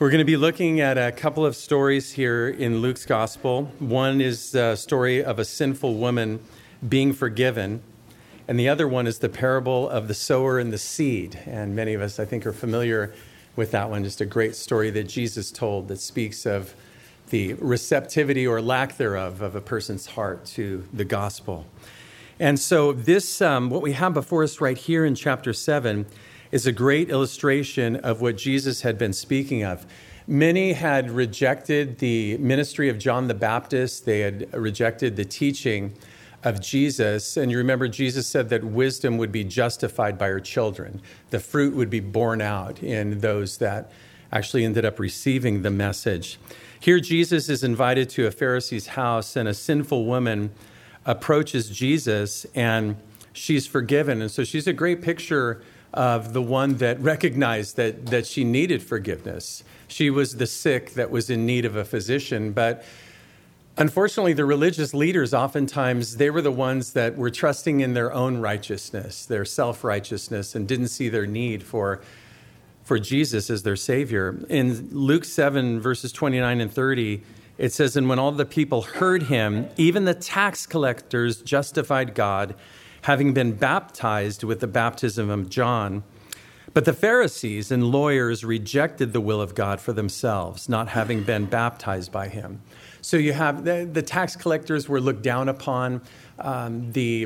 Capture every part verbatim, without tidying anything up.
We're going to be looking at a couple of stories here in Luke's gospel. One is the story of a sinful woman being forgiven, and the other one is the parable of the sower and the seed. And many of us, I think, are familiar with that one. Just a great story that Jesus told that speaks of the receptivity or lack thereof of a person's heart to the gospel. And so this, um, what we have before us right here in chapter seven, is a great illustration of what Jesus had been speaking of. Many had rejected the ministry of John the Baptist. They had rejected the teaching of Jesus. And you remember Jesus said that wisdom would be justified by her children. The fruit would be borne out in those that actually ended up receiving the message. Here Jesus is invited to a Pharisee's house, and a sinful woman approaches Jesus, and she's forgiven. And so she's a great picture of the one that recognized that that she needed forgiveness. She was the sick that was in need of a physician. But unfortunately, the religious leaders, oftentimes, they were the ones that were trusting in their own righteousness, their self-righteousness, and didn't see their need for, for Jesus as their Savior. In Luke seven, verses twenty-nine and thirty, it says, "And when all the people heard him, even the tax collectors justified God, having been baptized with the baptism of John. But the Pharisees and lawyers rejected the will of God for themselves, not having been baptized by him." So you have the, the tax collectors were looked down upon. Um, the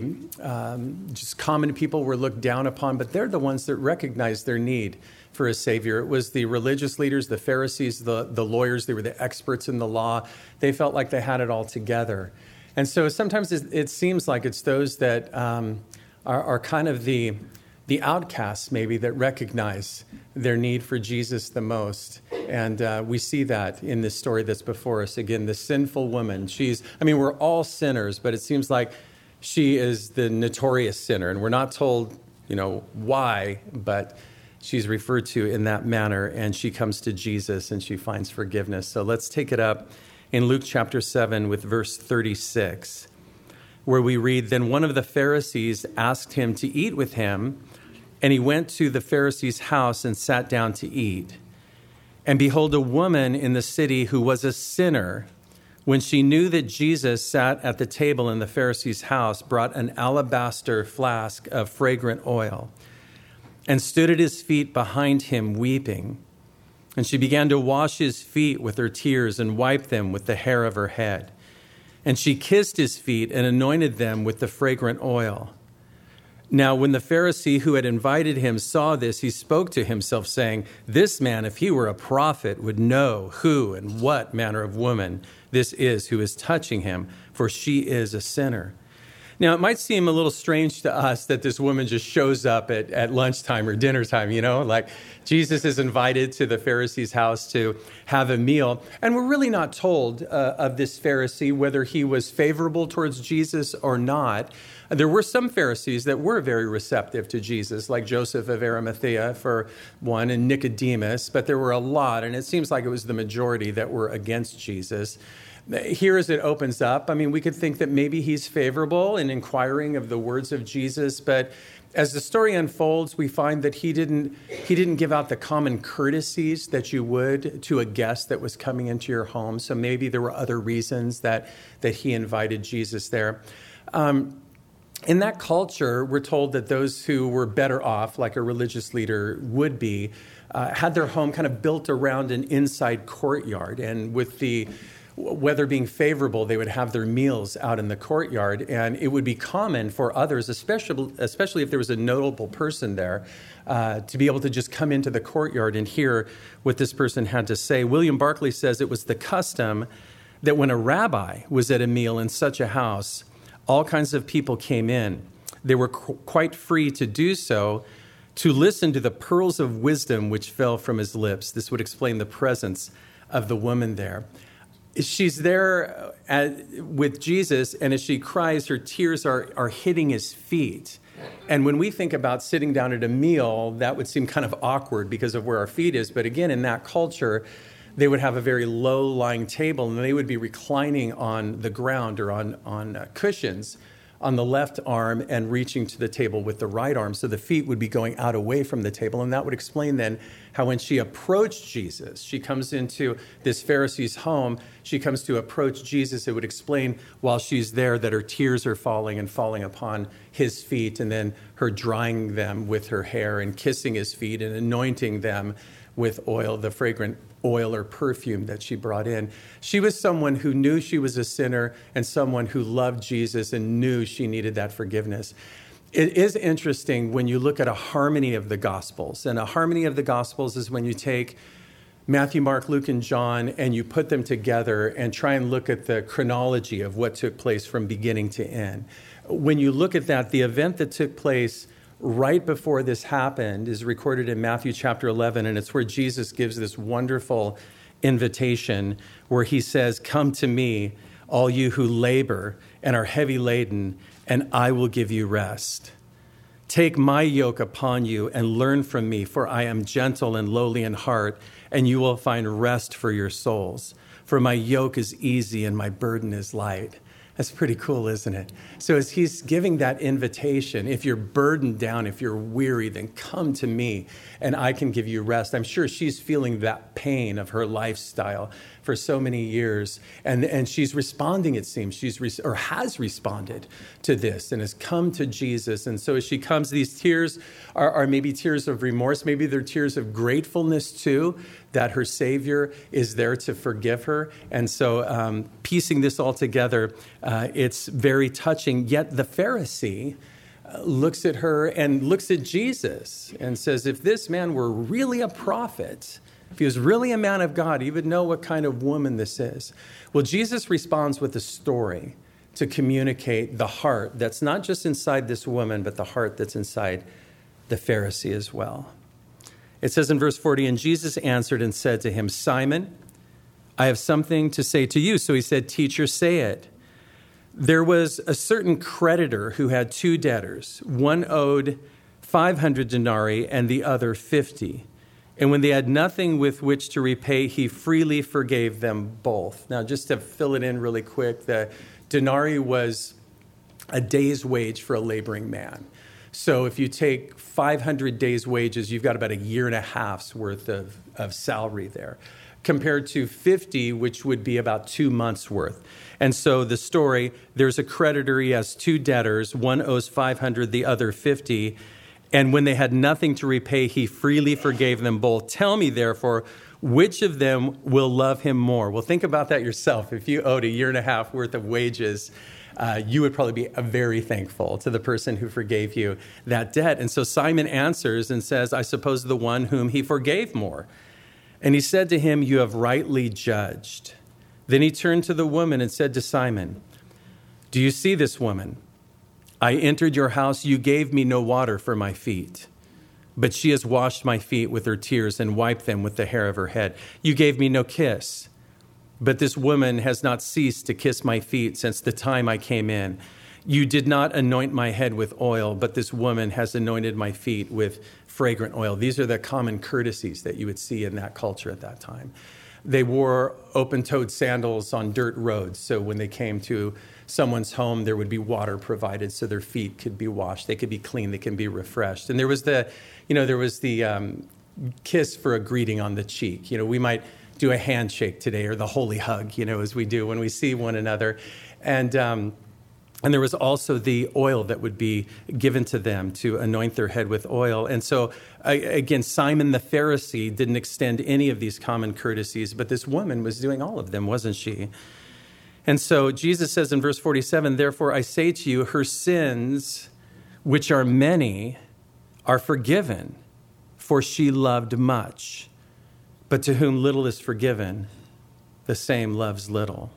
um, just common people were looked down upon, but they're the ones that recognized their need for a Savior. It was the religious leaders, the Pharisees, the, the lawyers. They were the experts in the law. They felt like they had it all together. And so sometimes it, it seems like it's those that um, are, are kind of the the outcasts, maybe, that recognize their need for Jesus the most. And uh, we see that in this story that's before us. Again, the sinful woman. She's, I mean, we're all sinners, but it seems like she is the notorious sinner. And we're not told, you know, why, but she's referred to in that manner. And she comes to Jesus and she finds forgiveness. So let's take it up in Luke chapter seven with verse thirty-six, where we read, "Then one of the Pharisees asked him to eat with him, and he went to the Pharisee's house and sat down to eat. And behold, a woman in the city who was a sinner, when she knew that Jesus sat at the table in the Pharisee's house, brought an alabaster flask of fragrant oil and stood at his feet behind him weeping. And she began to wash his feet with her tears and wipe them with the hair of her head. And she kissed his feet and anointed them with the fragrant oil. Now, when the Pharisee who had invited him saw this, he spoke to himself, saying, 'This man, if he were a prophet, would know who and what manner of woman this is who is touching him, for she is a sinner.'" Now, it might seem a little strange to us that this woman just shows up at, at lunchtime or dinner time, you know, like Jesus is invited to the Pharisee's house to have a meal. And we're really not told uh, of this Pharisee whether he was favorable towards Jesus or not. There were some Pharisees that were very receptive to Jesus, like Joseph of Arimathea, for one, and Nicodemus, but there were a lot, and it seems like it was the majority that were against Jesus. Here as it opens up, I mean, we could think that maybe he's favorable in inquiring of the words of Jesus, but as the story unfolds, we find that he didn't he didn't give out the common courtesies that you would to a guest that was coming into your home. So maybe there were other reasons that, that he invited Jesus there. Um, in that culture, we're told that those who were better off, like a religious leader would be, uh, had their home kind of built around an inside courtyard, and with the weather being favorable, they would have their meals out in the courtyard, and it would be common for others, especially especially if there was a notable person there, uh, to be able to just come into the courtyard and hear what this person had to say. William Barclay says it was the custom that when a rabbi was at a meal in such a house, all kinds of people came in. They were qu- quite free to do so, to listen to the pearls of wisdom which fell from his lips. This would explain the presence of the woman there. She's there at, with Jesus, and as she cries, her tears are, are hitting his feet. And when we think about sitting down at a meal, that would seem kind of awkward because of where our feet is. But again, in that culture, they would have a very low-lying table, and they would be reclining on the ground or on, on uh, cushions on the left arm and reaching to the table with the right arm. So the feet would be going out away from the table. And that would explain then how when she approached Jesus, she comes into this Pharisee's home, she comes to approach Jesus. It would explain while she's there that her tears are falling and falling upon his feet, and then her drying them with her hair and kissing his feet and anointing them with oil, the fragrant oil or perfume that she brought in. She was someone who knew she was a sinner and someone who loved Jesus and knew she needed that forgiveness. It is interesting when you look at a harmony of the Gospels. And a harmony of the Gospels is when you take Matthew, Mark, Luke, and John and you put them together and try and look at the chronology of what took place from beginning to end. When you look at that, the event that took place right before this happened is recorded in Matthew chapter eleven, and it's where Jesus gives this wonderful invitation where he says, "Come to me, all you who labor and are heavy laden, and I will give you rest. Take my yoke upon you and learn from me, for I am gentle and lowly in heart, and you will find rest for your souls. For my yoke is easy and my burden is light." That's pretty cool, isn't it? So as he's giving that invitation, if you're burdened down, if you're weary, then come to me and I can give you rest. I'm sure she's feeling that pain of her lifestyle for so many years. And, and she's responding, it seems, she's re- or has responded to this and has come to Jesus. And so as she comes, these tears are, are maybe tears of remorse. Maybe they're tears of gratefulness too, that her Savior is there to forgive her. And so um, piecing this all together, uh, it's very touching. Yet the Pharisee uh, looks at her and looks at Jesus and says, if this man were really a prophet, if he was really a man of God, he would know what kind of woman this is. Well, Jesus responds with a story to communicate the heart that's not just inside this woman, but the heart that's inside the Pharisee as well. It says in verse forty, and Jesus answered and said to him, Simon, I have something to say to you. So he said, Teacher, say it. There was a certain creditor who had two debtors. One owed five hundred denarii and the other fifty. And when they had nothing with which to repay, he freely forgave them both. Now, just to fill it in really quick, the denarii was a day's wage for a laboring man. So if you take five hundred days' wages, you've got about a year and a half's worth of, of salary there, compared to fifty, which would be about two months' worth. And so the story, there's a creditor, he has two debtors, one owes five hundred, the other fifty. And when they had nothing to repay, he freely forgave them both. Tell me, therefore, which of them will love him more? Well, think about that yourself. If you owed a year and a half worth of wages, uh, you would probably be very thankful to the person who forgave you that debt. And so Simon answers and says, I suppose the one whom he forgave more. And he said to him, you have rightly judged. Then he turned to the woman and said to Simon, do you see this woman? I entered your house, you gave me no water for my feet, but she has washed my feet with her tears and wiped them with the hair of her head. You gave me no kiss, but this woman has not ceased to kiss my feet since the time I came in. You did not anoint my head with oil, but this woman has anointed my feet with fragrant oil. These are the common courtesies that you would see in that culture at that time. They wore open-toed sandals on dirt roads, so when they came to someone's home, there would be water provided so their feet could be washed. They could be clean. They can be refreshed. And there was the, you know, there was the um, kiss for a greeting on the cheek. You know, we might do a handshake today or the holy hug, you know, as we do when we see one another. And um, and there was also the oil that would be given to them to anoint their head with oil. And so, again, Simon the Pharisee didn't extend any of these common courtesies, but this woman was doing all of them, wasn't she? And so Jesus says in verse forty-seven, therefore I say to you, her sins, which are many, are forgiven, for she loved much. But to whom little is forgiven, the same loves little.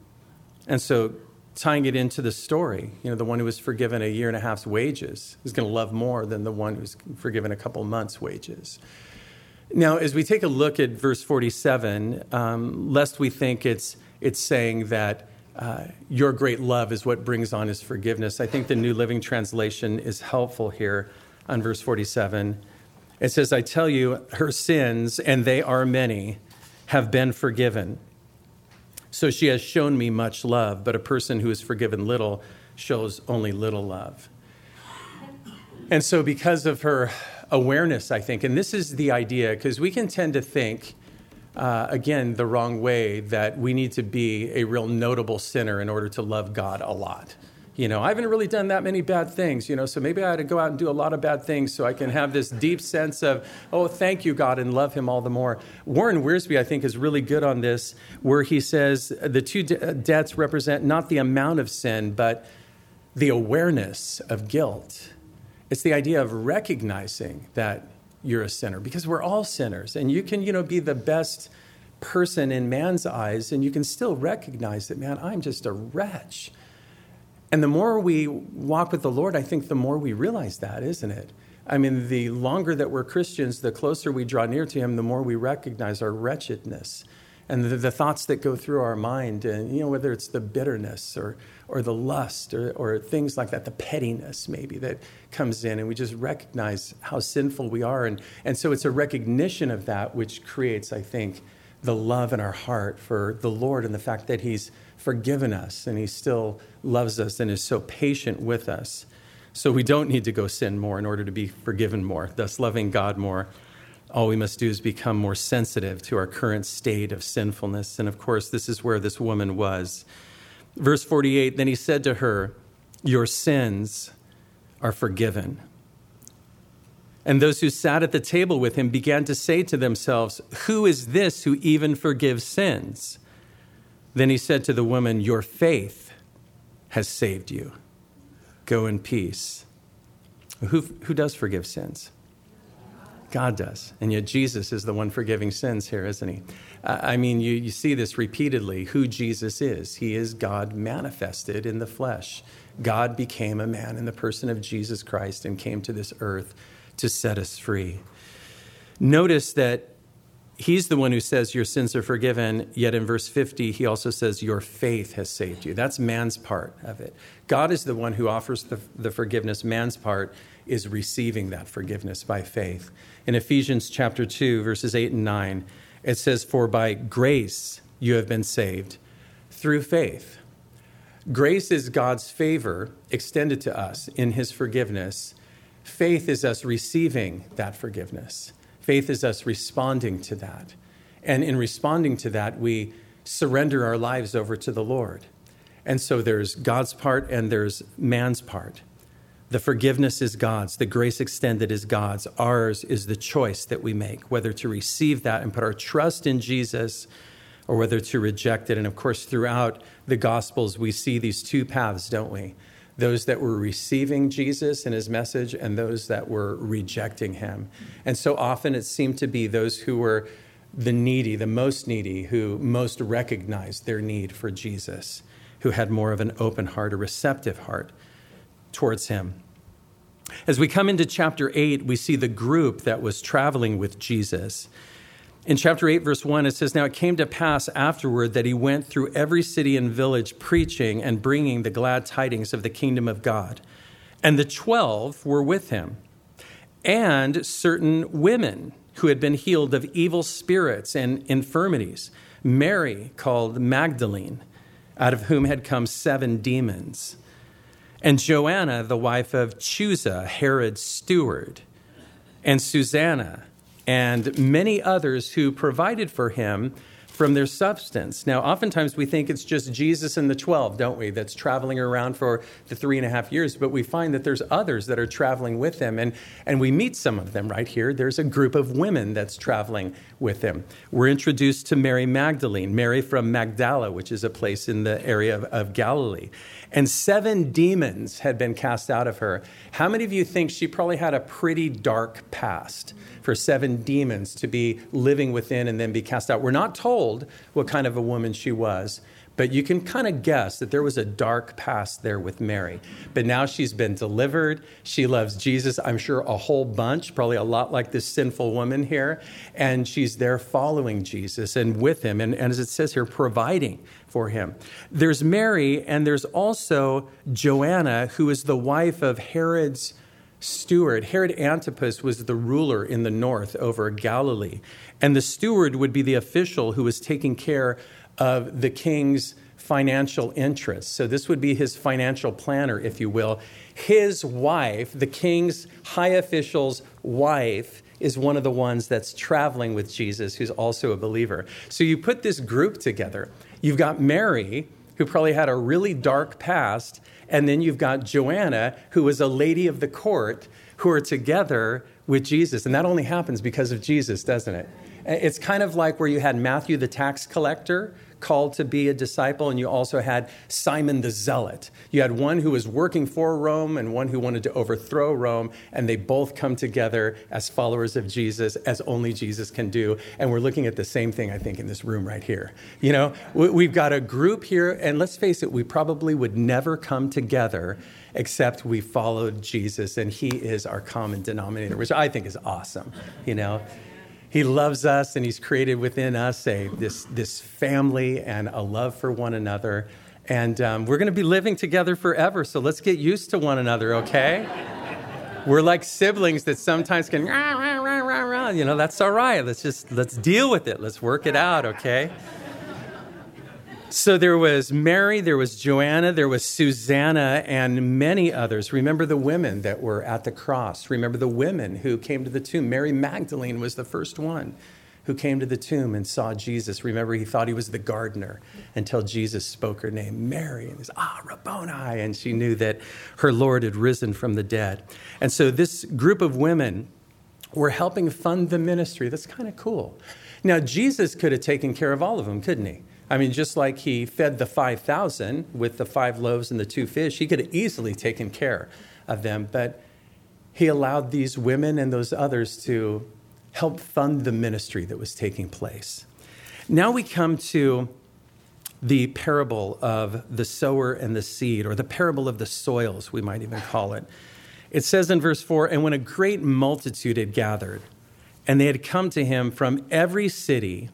And so tying it into the story, you know, the one who was forgiven a year and a half's wages is going to love more than the one who's forgiven a couple months' wages. Now, as we take a look at verse forty-seven, um, lest we think it's It's saying that uh, your great love is what brings on his forgiveness. I think the New Living Translation is helpful here on verse forty-seven. It says, I tell you, her sins, and they are many, have been forgiven. So she has shown me much love, but a person who is forgiven little shows only little love. And so because of her awareness, I think, and this is the idea, because we can tend to think, uh, again, the wrong way, that we need to be a real notable sinner in order to love God a lot. You know, I haven't really done that many bad things, you know, so maybe I had to go out and do a lot of bad things so I can have this deep sense of, oh, thank you, God, and love him all the more. Warren Wiersbe, I think, is really good on this, where he says the two de- debts represent not the amount of sin, but the awareness of guilt. It's the idea of recognizing that you're a sinner, because we're all sinners, and you can, you know, be the best person in man's eyes, and you can still recognize that, man, I'm just a wretch. And the more we walk with the Lord, I think the more we realize that, isn't it? I mean, the longer that we're Christians, the closer we draw near to him, the more we recognize our wretchedness and the, the thoughts that go through our mind, and, you know, whether it's the bitterness or or the lust or, or things like that, the pettiness maybe that comes in, and we just recognize how sinful we are. And, and so it's a recognition of that which creates, I think, the love in our heart for the Lord and the fact that he's forgiven us and he still loves us and is so patient with us. So we don't need to go sin more in order to be forgiven more, thus loving God more. All we must do is become more sensitive to our current state of sinfulness. And of course, this is where this woman was. Verse forty-eight, then he said to her, your sins are forgiven. And those who sat at the table with him began to say to themselves, who is this who even forgives sins? Then he said to the woman, your faith has saved you. Go in peace. Who, who does forgive sins? God does. And yet Jesus is the one forgiving sins here, isn't he? Uh, I mean, you, you see this repeatedly, who Jesus is. He is God manifested in the flesh. God became a man in the person of Jesus Christ and came to this earth to set us free. Notice that he's the one who says your sins are forgiven, yet in verse fifty, he also says your faith has saved you. That's man's part of it. God is the one who offers the, the forgiveness. Man's part is receiving that forgiveness by faith. In Ephesians chapter two, verses eight and nine, it says, for by grace you have been saved through faith. Grace is God's favor extended to us in his forgiveness. Faith is us receiving that forgiveness. Faith is us responding to that. And in responding to that, we surrender our lives over to the Lord. And so there's God's part and there's man's part. The forgiveness is God's. The grace extended is God's. Ours is the choice that we make, whether to receive that and put our trust in Jesus or whether to reject it. And of course, throughout the Gospels, we see these two paths, don't we? Those that were receiving Jesus and his message and those that were rejecting him. And so often it seemed to be those who were the needy, the most needy, who most recognized their need for Jesus, who had more of an open heart, a receptive heart towards him. As we come into chapter eight, we see the group that was traveling with Jesus. In chapter eight, verse one, it says, now it came to pass afterward that he went through every city and village preaching and bringing the glad tidings of the kingdom of God. And the twelve were with him, and certain women who had been healed of evil spirits and infirmities, Mary called Magdalene, out of whom had come seven demons, and Joanna, the wife of Chuza, Herod's steward, and Susanna, and many others who provided for him from their substance. Now, oftentimes we think it's just Jesus and the twelve, don't we, that's traveling around for the three and a half years. But we find that there's others that are traveling with him. And, and we meet some of them right here. There's a group of women that's traveling with him. We're introduced to Mary Magdalene, Mary from Magdala, which is a place in the area of, of Galilee. And seven demons had been cast out of her. How many of you think she probably had a pretty dark past for seven demons to be living within and then be cast out? We're not told what kind of a woman she was, but you can kind of guess that there was a dark past there with Mary. But now she's been delivered. She loves Jesus, I'm sure a whole bunch, probably a lot like this sinful woman here. And she's there following Jesus and with him. And, and as it says here, providing for him. There's Mary, and there's also Joanna, who is the wife of Herod's steward. Herod Antipas was the ruler in the north over Galilee. And the steward would be the official who was taking care of the king's financial interests. So this would be his financial planner, if you will. His wife, the king's high official's wife, is one of the ones that's traveling with Jesus, who's also a believer. So you put this group together. You've got Mary, who probably had a really dark past, and then you've got Joanna, who was a lady of the court, who are together with Jesus. And that only happens because of Jesus, doesn't it? It's kind of like where you had Matthew the tax collector called to be a disciple, and you also had Simon the Zealot. You had one who was working for Rome and one who wanted to overthrow Rome, and they both come together as followers of Jesus, as only Jesus can do. And we're looking at the same thing, I think, in this room right here. You know, we've got a group here, and let's face it, we probably would never come together except we followed Jesus, and he is our common denominator, which I think is awesome, you know. He loves us, and he's created within us a this this family and a love for one another. And um, we're going to be living together forever, so let's get used to one another, okay? We're like siblings that sometimes can, rah, rah, rah, rah, rah. You know, that's all right. Let's just, let's deal with it. Let's work it out, okay? So there was Mary, there was Joanna, there was Susanna, and many others. Remember the women that were at the cross. Remember the women who came to the tomb. Mary Magdalene was the first one who came to the tomb and saw Jesus. Remember, he thought he was the gardener until Jesus spoke her name, Mary, and he said, ah, Rabboni, and she knew that her Lord had risen from the dead. And so this group of women were helping fund the ministry. That's kind of cool. Now, Jesus could have taken care of all of them, couldn't he? I mean, just like he fed the five thousand with the five loaves and the two fish, he could have easily taken care of them. But he allowed these women and those others to help fund the ministry that was taking place. Now we come to the parable of the sower and the seed, or the parable of the soils, we might even call it. It says in verse four, and when a great multitude had gathered, and they had come to him from every city,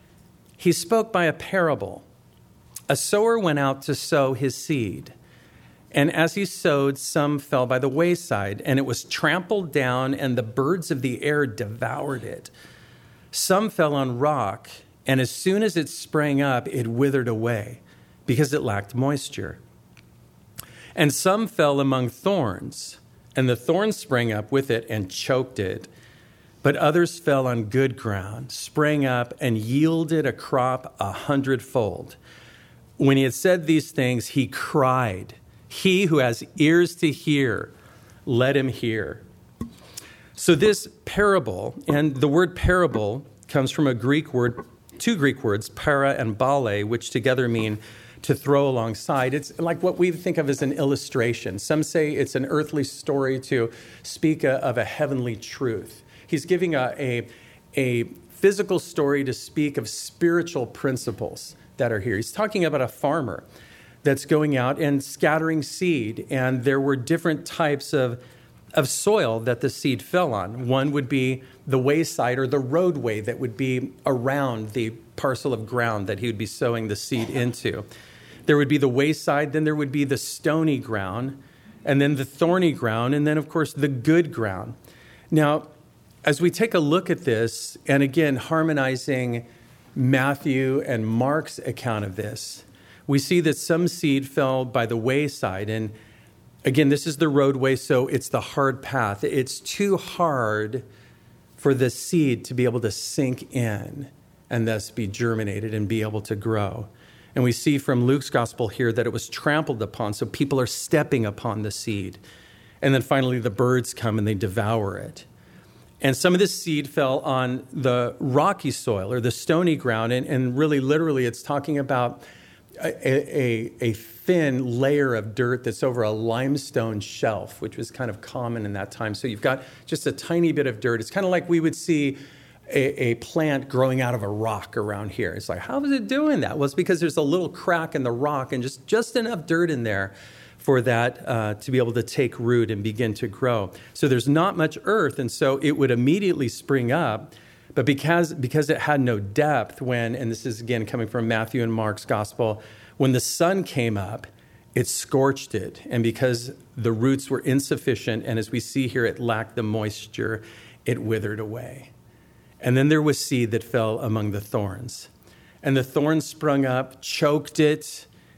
he spoke by a parable. A sower went out to sow his seed. And as he sowed, some fell by the wayside, and it was trampled down, and the birds of the air devoured it. Some fell on rock, and as soon as it sprang up, it withered away, because it lacked moisture. And some fell among thorns, and the thorns sprang up with it and choked it. But others fell on good ground, sprang up, and yielded a crop a hundredfold. When he had said these things, he cried, he who has ears to hear, let him hear. So this parable, and the word parable comes from a Greek word, two Greek words, para and bale, which together mean to throw alongside. It's like what we think of as an illustration. Some say it's an earthly story to speak a, of a heavenly truth. He's giving a, a, a physical story to speak of spiritual principles that are here. He's talking about a farmer that's going out and scattering seed, and there were different types of, of soil that the seed fell on. One would be the wayside, or the roadway that would be around the parcel of ground that he would be sowing the seed into. There would be the wayside, then there would be the stony ground, and then the thorny ground, and then, of course, the good ground. Now, as we take a look at this, and again, harmonizing Matthew and Mark's account of this, we see that some seed fell by the wayside. And again, this is the roadway, so it's the hard path. It's too hard for the seed to be able to sink in and thus be germinated and be able to grow. And we see from Luke's gospel here that it was trampled upon, so people are stepping upon the seed. And then finally the birds come and they devour it. And some of this seed fell on the rocky soil or the stony ground. And, and really, literally, it's talking about a, a, a thin layer of dirt that's over a limestone shelf, which was kind of common in that time. So you've got just a tiny bit of dirt. It's kind of like we would see a, a plant growing out of a rock around here. It's like, how is it doing that? Well, it's because there's a little crack in the rock and just, just enough dirt in there for that uh, to be able to take root and begin to grow. So there's not much earth, and so it would immediately spring up. But because, because it had no depth when, and this is again coming from Matthew and Mark's gospel, when the sun came up, it scorched it. And because the roots were insufficient, and as we see here, it lacked the moisture, it withered away. And then there was seed that fell among the thorns. And the thorns sprung up, choked it,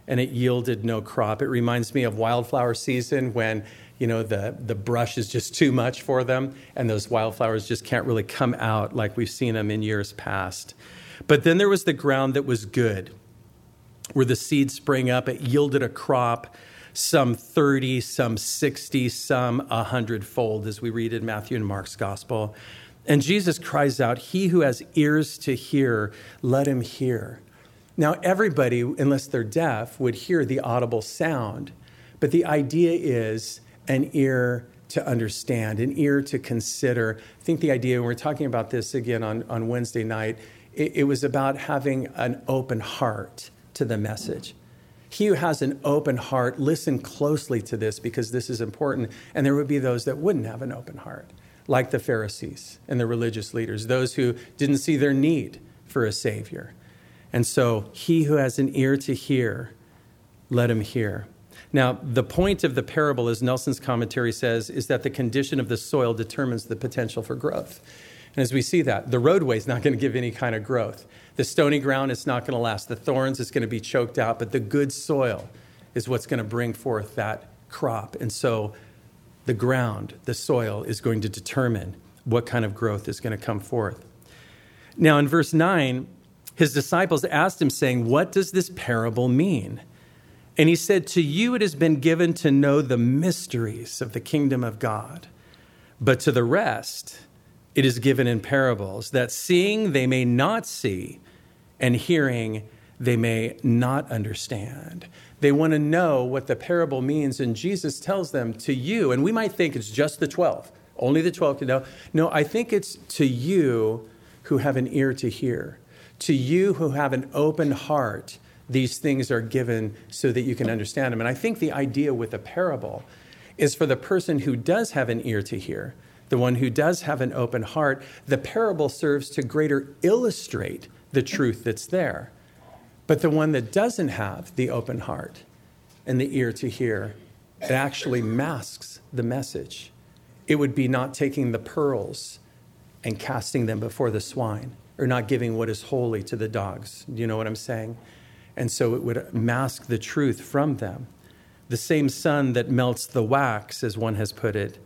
and it yielded no crop. It reminds me of wildflower season when, you know, the, the brush is just too much for them, and those wildflowers just can't really come out like we've seen them in years past. But then there was the ground that was good, where the seed sprang up. It yielded a crop, some thirty, some sixty, some a hundredfold, as we read in Matthew and Mark's gospel. And Jesus cries out, "He who has ears to hear, let him hear." Now, everybody, unless they're deaf, would hear the audible sound. But the idea is an ear to understand, an ear to consider. I think the idea, when we're talking about this again on, on Wednesday night, it, it was about having an open heart to the message. He who has an open heart, listen closely to this because this is important. And there would be those that wouldn't have an open heart, like the Pharisees and the religious leaders, those who didn't see their need for a Savior. And so he who has an ear to hear, let him hear. Now, the point of the parable, as Nelson's commentary says, is that the condition of the soil determines the potential for growth. And as we see that, the roadway is not going to give any kind of growth. The stony ground, it's not going to last. The thorns, it's going to be choked out. But the good soil is what's going to bring forth that crop. And so the ground, the soil, is going to determine what kind of growth is going to come forth. Now, in verse nine, his disciples asked him, saying, "What does this parable mean?" And he said, "To you it has been given to know the mysteries of the kingdom of God, but to the rest it is given in parables, that seeing they may not see, and hearing they may not understand." They want to know what the parable means, and Jesus tells them, to you, and we might think it's just the twelve, only the twelve can know. No, I think it's to you who have an ear to hear, to you who have an open heart. These things are given so that you can understand them. And I think the idea with a parable is for the person who does have an ear to hear, the one who does have an open heart, the parable serves to greater illustrate the truth that's there. But the one that doesn't have the open heart and the ear to hear, it actually masks the message. It would be not taking the pearls and casting them before the swine, or not giving what is holy to the dogs. Do you know what I'm saying? And so it would mask the truth from them. The same sun that melts the wax, as one has put it,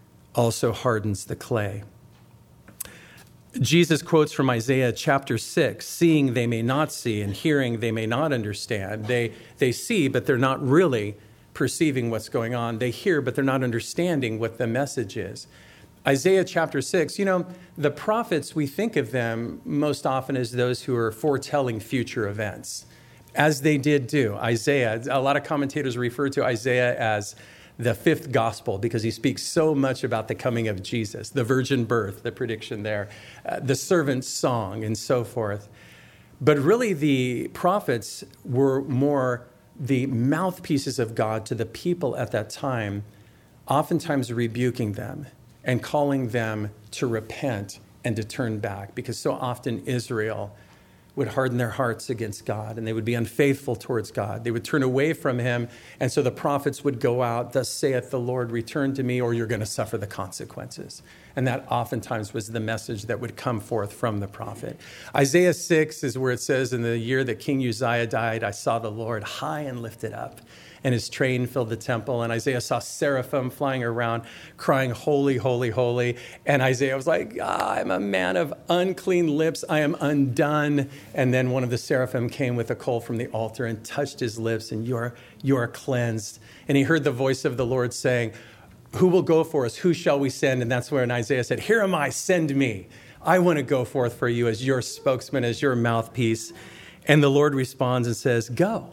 also hardens the clay. Jesus quotes from Isaiah chapter six, "Seeing they may not see, and hearing they may not understand." They, they see, but they're not really perceiving what's going on. They hear, but they're not understanding what the message is. Isaiah chapter six, you know, the prophets, we think of them most often as those who are foretelling future events, as they did do. Isaiah, a lot of commentators refer to Isaiah as the fifth gospel because he speaks so much about the coming of Jesus, the virgin birth, the prediction there, uh, the servant's song, and so forth. But really, the prophets were more the mouthpieces of God to the people at that time, oftentimes rebuking them and calling them to repent and to turn back, because so often Israel would harden their hearts against God, and they would be unfaithful towards God. They would turn away from him, and so the prophets would go out, "Thus saith the Lord, return to me, or you're going to suffer the consequences." And that oftentimes was the message that would come forth from the prophet. Isaiah six is where it says, "In the year that King Uzziah died, I saw the Lord high and lifted up, and his train filled the temple." And Isaiah saw seraphim flying around, crying, "Holy, holy, holy." And Isaiah was like, ah, "I'm a man of unclean lips. I am undone." And then one of the seraphim came with a coal from the altar and touched his lips, and you are, you are cleansed. And he heard the voice of the Lord saying, "Who will go for us? Who shall we send?" And that's where Isaiah said, "Here am I, send me. I want to go forth for you as your spokesman, as your mouthpiece." And the Lord responds and says, "Go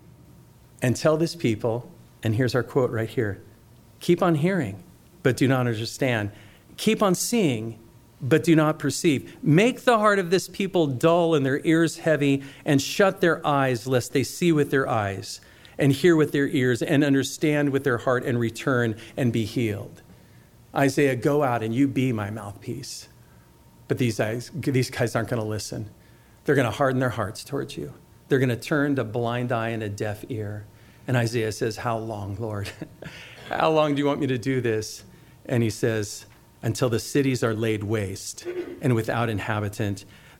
and tell this people," and here's our quote right here, "keep on hearing, but do not understand. Keep on seeing, but do not perceive. Make the heart of this people dull and their ears heavy, and shut their eyes, lest they see with their eyes, and hear with their ears, and understand with their heart, and return and be healed." Isaiah, go out and you be my mouthpiece. But these guys, these guys aren't going to listen. They're going to harden their hearts towards you. They're going to turn a blind eye and a deaf ear. And Isaiah says, "How long, Lord? How long do you want me to do this?" And he says, "Until the cities are laid waste and without inhabitant,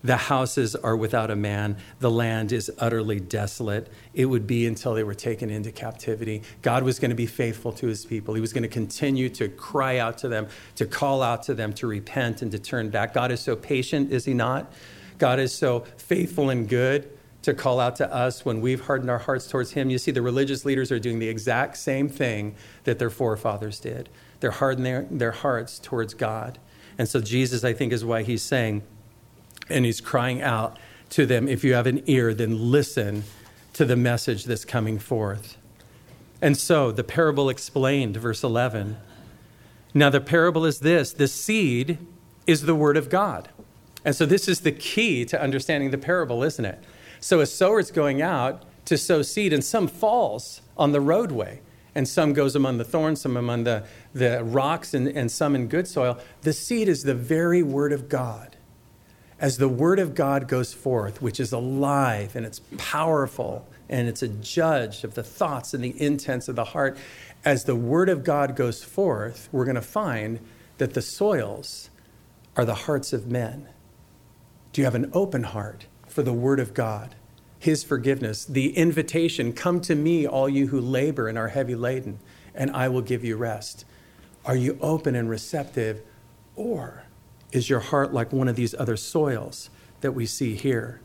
The houses are without a man. The land is utterly desolate. It would be until they were taken into captivity. God was going to be faithful to his people. He was going to continue to cry out to them, to call out to them, to repent and to turn back. God is so patient, is he not? God is so faithful and good to call out to us when we've hardened our hearts towards him. You see, the religious leaders are doing the exact same thing that their forefathers did. They're hardening their, their hearts towards God. And so Jesus, I think, is why he's saying, and he's crying out to them, if you have an ear, then listen to the message that's coming forth. And so the parable explained, verse eleven. Now the parable is this: the seed is the word of God. And so this is the key to understanding the parable, isn't it? So a sower's going out to sow seed, and some falls on the roadway, and some goes among the thorns, some among the, the rocks, and, and some in good soil. The seed is the very word of God. As the word of God goes forth, which is alive and it's powerful and it's a judge of the thoughts and the intents of the heart, as the word of God goes forth, we're going to find that the soils are the hearts of men. Do you have an open heart for the word of God, his forgiveness, the invitation, come to me, all you who labor and are heavy laden, and I will give you rest? Are you open and receptive, or is your heart like one of these other soils that we see here?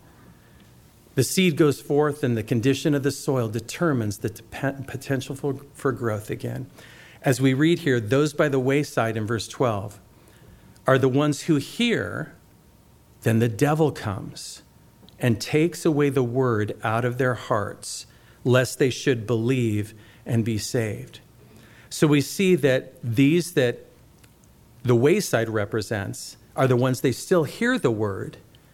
The seed goes forth, and the condition of the soil determines the dep- potential for, for growth again. As we read here, those by the wayside in verse twelve are the ones who hear, then the devil comes and takes away the word out of their hearts, lest they should believe and be saved. So we see that these that the wayside represents are the ones, they still hear the word,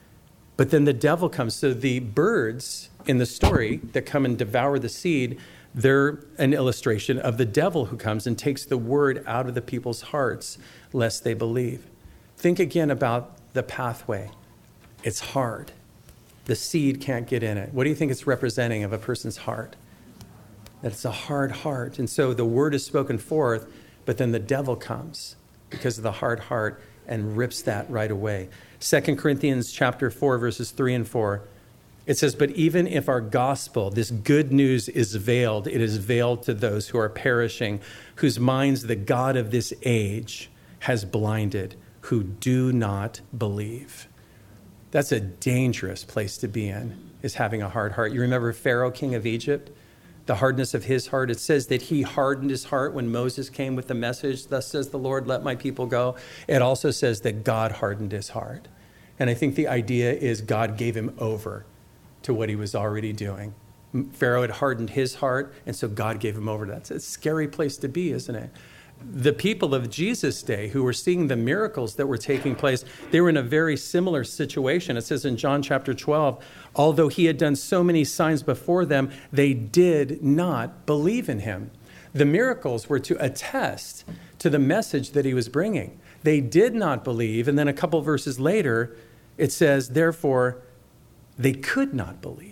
but then the devil comes. So the birds in the story that come and devour the seed, they're an illustration of the devil who comes and takes the word out of the people's hearts, lest they believe. Think again about the pathway. It's hard. The seed can't get in it. What do you think it's representing of a person's heart? That it's a hard heart. And so the word is spoken forth, but then the devil comes because of the hard heart and rips that right away. Second Corinthians chapter four, verses three and four, it says, but even if our gospel, this good news, is veiled, it is veiled to those who are perishing, whose minds the God of this age has blinded, who do not believe. That's a dangerous place to be in, is having a hard heart. You remember Pharaoh, king of Egypt? The hardness of his heart. It says that he hardened his heart when Moses came with the message, thus says the Lord, let my people go. It also says that God hardened his heart. And I think the idea is God gave him over to what he was already doing. Pharaoh had hardened his heart, and so God gave him over to that. It's a scary place to be, isn't it? The people of Jesus' day who were seeing the miracles that were taking place, they were in a very similar situation. It says in John chapter twelve, although he had done so many signs before them, they did not believe in him. The miracles were to attest to the message that he was bringing. They did not believe. And then a couple verses later, it says, therefore, they could not believe.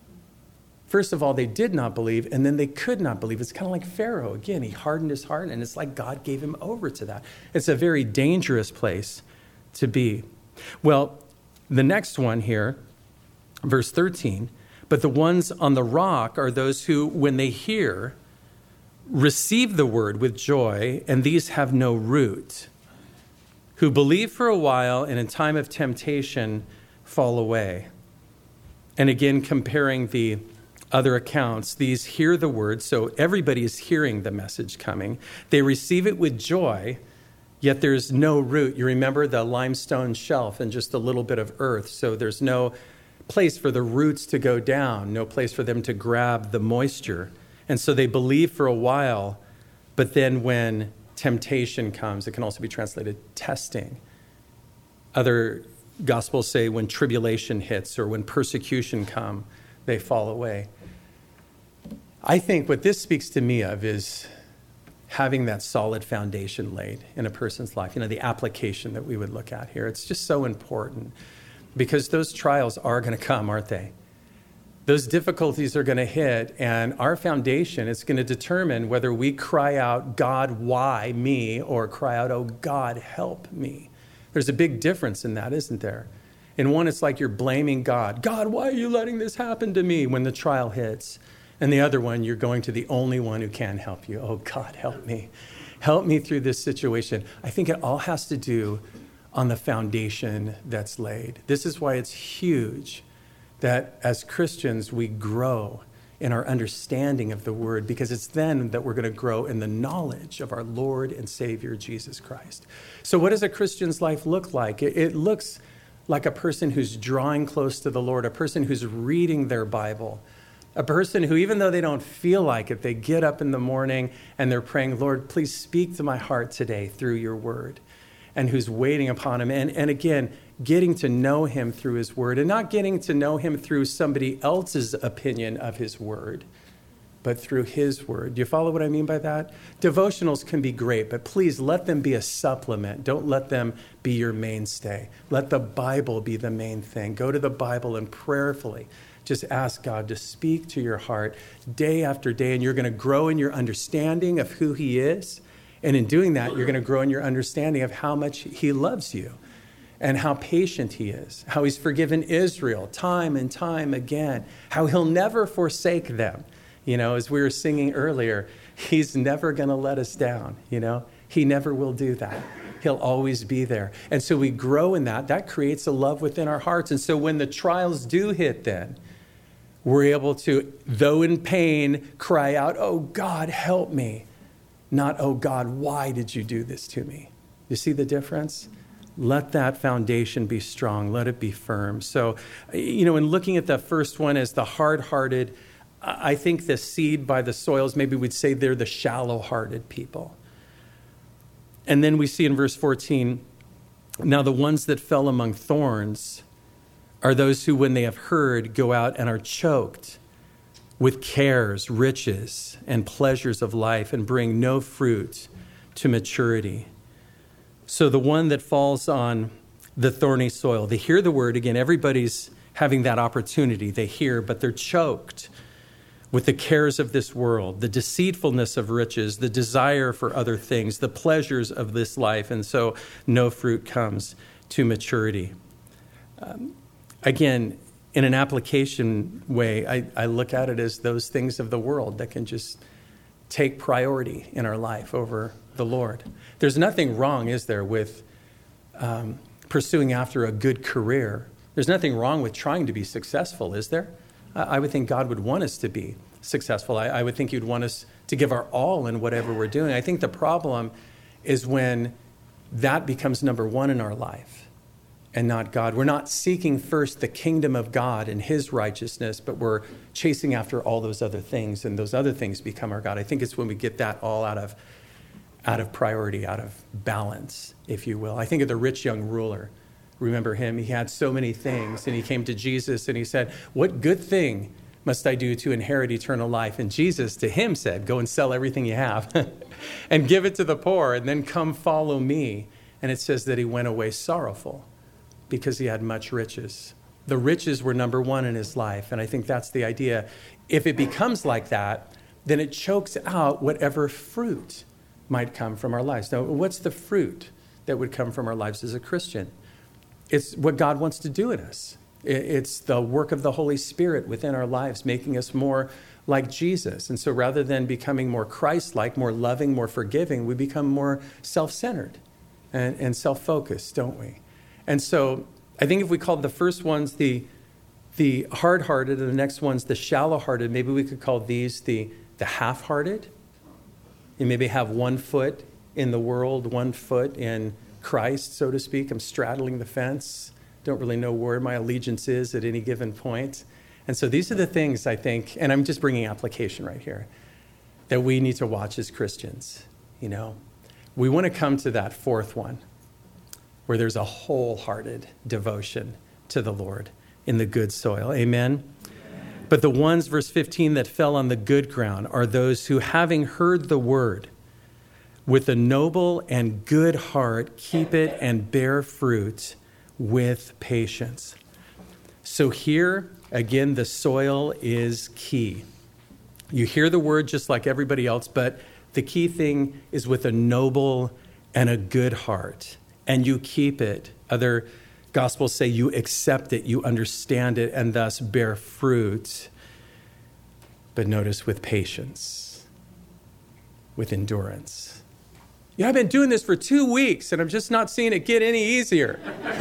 First of all, they did not believe, and then they could not believe. It's kind of like Pharaoh. Again, he hardened his heart, and it's like God gave him over to that. It's a very dangerous place to be. Well, the next one here, verse thirteen, but the ones on the rock are those who, when they hear, receive the word with joy, and these have no root, who believe for a while, and in time of temptation fall away. And again, comparing the other accounts, these hear the word, so everybody is hearing the message coming. They receive it with joy, yet there's no root. You remember the limestone shelf and just a little bit of earth, so there's no place for the roots to go down, no place for them to grab the moisture. And so they believe for a while, but then when temptation comes, it can also be translated testing. Other Gospels say when tribulation hits or when persecution comes, they fall away. I think what this speaks to me of is having that solid foundation laid in a person's life. You know, the application that we would look at here. It's just so important because those trials are going to come, aren't they? Those difficulties are going to hit, and our foundation is going to determine whether we cry out, God, why me? Or cry out, oh, God, help me. There's a big difference in that, isn't there? In one, it's like you're blaming God. God, why are you letting this happen to me when the trial hits? And the other one, you're going to the only one who can help you. Oh, God, help me. Help me through this situation. I think it all has to do on the foundation that's laid. This is why it's huge that as Christians, we grow in our understanding of the word, because it's then that we're going to grow in the knowledge of our Lord and Savior, Jesus Christ. So what does a Christian's life look like? It, it looks like a person who's drawing close to the Lord, a person who's reading their Bible, a person who, even though they don't feel like it, they get up in the morning and they're praying, Lord, please speak to my heart today through your word, and who's waiting upon him. And, and again, getting to know him through his word, and not getting to know him through somebody else's opinion of his word, but through his word. Do you follow what I mean by that? Devotionals can be great, but please let them be a supplement. Don't let them be your mainstay. Let the Bible be the main thing. Go to the Bible and prayerfully just ask God to speak to your heart day after day, and you're going to grow in your understanding of who he is. And in doing that, you're going to grow in your understanding of how much he loves you and how patient he is, how he's forgiven Israel time and time again, how he'll never forsake them. You know, as we were singing earlier, he's never going to let us down. You know, he never will do that. He'll always be there. And so we grow in that. That creates a love within our hearts. And so when the trials do hit, then we're able to, though in pain, cry out, oh, God, help me. Not, oh, God, why did you do this to me? You see the difference? Let that foundation be strong. Let it be firm. So, you know, in looking at the first one as the hard-hearted, I think the seed by the soils, maybe we'd say they're the shallow-hearted people. And then we see in verse fourteen, now the ones that fell among thorns are those who, when they have heard, go out and are choked with cares, riches, and pleasures of life, and bring no fruit to maturity. So the one that falls on the thorny soil, they hear the word. Again, everybody's having that opportunity. They hear, but they're choked with the cares of this world, the deceitfulness of riches, the desire for other things, the pleasures of this life, and so no fruit comes to maturity. Um, again, in an application way, I, I look at it as those things of the world that can just take priority in our life over the Lord. There's nothing wrong, is there, with um, pursuing after a good career? There's nothing wrong with trying to be successful, is there? I would think God would want us to be successful. I, I would think he'd want us to give our all in whatever we're doing. I think the problem is when that becomes number one in our life and not God. We're not seeking first the kingdom of God and his righteousness, but we're chasing after all those other things, and those other things become our God. I think it's when we get that all out of out of priority, out of balance, if you will. I think of the rich young ruler. Remember him? He had so many things, and he came to Jesus and he said, what good thing must I do to inherit eternal life? And Jesus to him said, go and sell everything you have and give it to the poor, and then come follow me. And it says that he went away sorrowful because he had much riches. The riches were number one in his life. And I think that's the idea. If it becomes like that, then it chokes out whatever fruit might come from our lives. Now, what's the fruit that would come from our lives as a Christian? It's what God wants to do in us. It's the work of the Holy Spirit within our lives, making us more like Jesus. And so rather than becoming more Christ-like, more loving, more forgiving, we become more self-centered and, and self-focused, don't we? And so I think if we called the first ones the, the hard-hearted and the next ones the shallow-hearted, maybe we could call these the, the half-hearted. You maybe have one foot in the world, one foot in Christ, so to speak. I'm straddling the fence. Don't really know where my allegiance is at any given point. And so these are the things I think, and I'm just bringing application right here, that we need to watch as Christians. You know, we want to come to that fourth one where there's a wholehearted devotion to the Lord in the good soil. Amen? Amen. But the ones, verse fifteen, that fell on the good ground are those who, having heard the word, with a noble and good heart, keep it and bear fruit with patience. So here, again, the soil is key. You hear the word just like everybody else, but the key thing is with a noble and a good heart. And you keep it. Other Gospels say you accept it, you understand it, and thus bear fruit. But notice, with patience, with endurance. Yeah, I've been doing this for two weeks and I'm just not seeing it get any easier.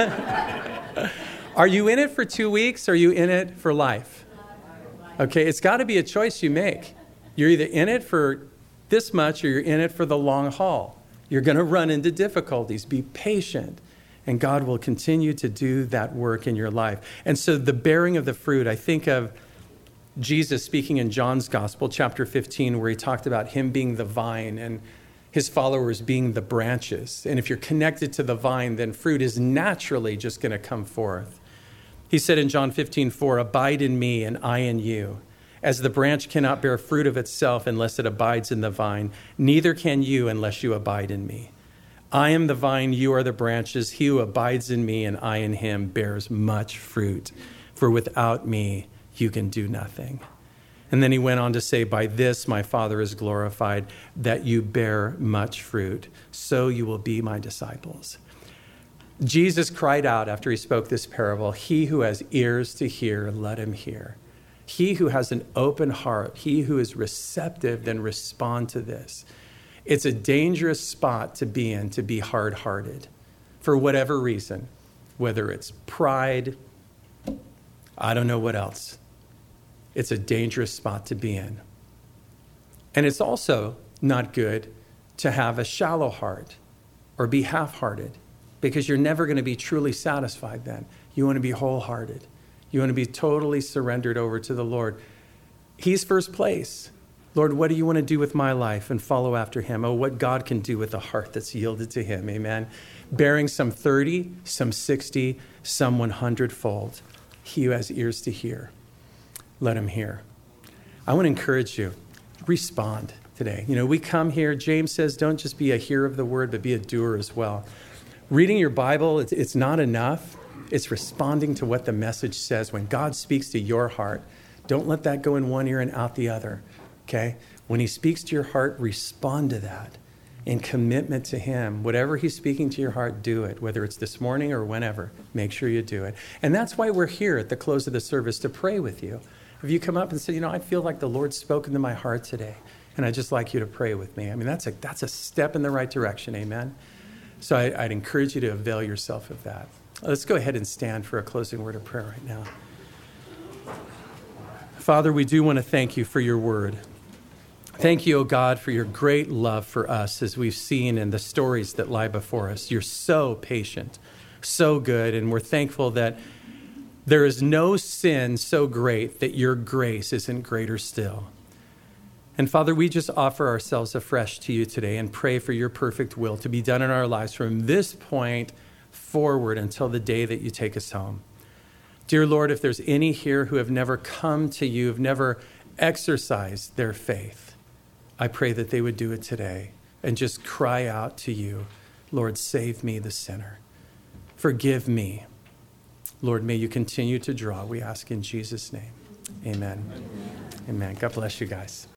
Are you in it for two weeks or are you in it for life? Okay, it's got to be a choice you make. You're either in it for this much or you're in it for the long haul. You're going to run into difficulties. Be patient, and God will continue to do that work in your life. And so the bearing of the fruit, I think of Jesus speaking in John's Gospel, chapter fifteen, where he talked about him being the vine and his followers being the branches. And if you're connected to the vine, then fruit is naturally just going to come forth. He said in John fifteen four, abide in me and I in you. As the branch cannot bear fruit of itself unless it abides in the vine, neither can you unless you abide in me. I am the vine, you are the branches. He who abides in me and I in him bears much fruit. For without me, you can do nothing. And then he went on to say, by this my Father is glorified, that you bear much fruit. So you will be my disciples. Jesus cried out after he spoke this parable, he who has ears to hear, let him hear. He who has an open heart, he who is receptive, then respond to this. It's a dangerous spot to be in, to be hard-hearted for whatever reason, whether it's pride, I don't know what else. It's a dangerous spot to be in. And it's also not good to have a shallow heart or be half-hearted, because you're never going to be truly satisfied then. You want to be wholehearted. You want to be totally surrendered over to the Lord. He's first place. Lord, what do you want to do with my life? And follow after him. Oh, what God can do with a heart that's yielded to him. Amen. Bearing some thirty, some sixty, some one hundred fold. He who has ears to hear, let him hear. I want to encourage you, respond today. You know, we come here, James says, don't just be a hearer of the word, but be a doer as well. Reading your Bible, it's, it's not enough. It's responding to what the message says. When God speaks to your heart, don't let that go in one ear and out the other, okay? When he speaks to your heart, respond to that in commitment to him. Whatever he's speaking to your heart, do it, whether it's this morning or whenever. Make sure you do it. And that's why we're here at the close of the service, to pray with you. If you come up and say, you know, I feel like the Lord's spoken to my heart today, and I'd just like you to pray with me. I mean, that's a that's a step in the right direction, amen? So I, I'd encourage you to avail yourself of that. Let's go ahead and stand for a closing word of prayer right now. Father, we do want to thank you for your word. Thank you, O God, for your great love for us, as we've seen in the stories that lie before us. You're so patient, so good, and we're thankful that there is no sin so great that your grace isn't greater still. And Father, we just offer ourselves afresh to you today and pray for your perfect will to be done in our lives from this point forward until the day that you take us home. Dear Lord, if there's any here who have never come to you, have never exercised their faith, I pray that they would do it today and just cry out to you, Lord, save me, the sinner. Forgive me. Lord, may you continue to draw, we ask in Jesus' name. Amen. Amen. Amen. God bless you guys.